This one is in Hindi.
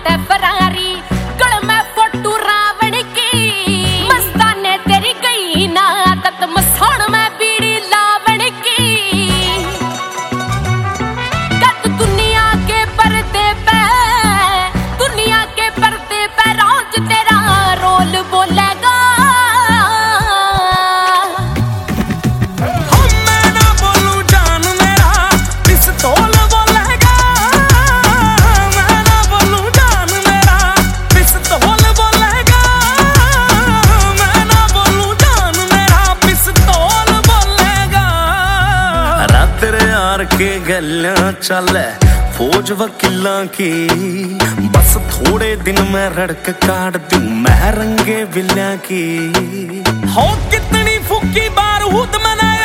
ते फरारी गल में फोटू रावण की मस्ताने तेरी गई ना आदत मसाण में बीड़ी लावण की कद दुनिया के पर्दे पे रोज तेरा रोल बोलेगा के गलियां चल फौज वकीलां की बस थोड़े दिन में रड़क काट दूं मैं रंगे बिल्लियां की हो कितनी फुकी बारूद मनाया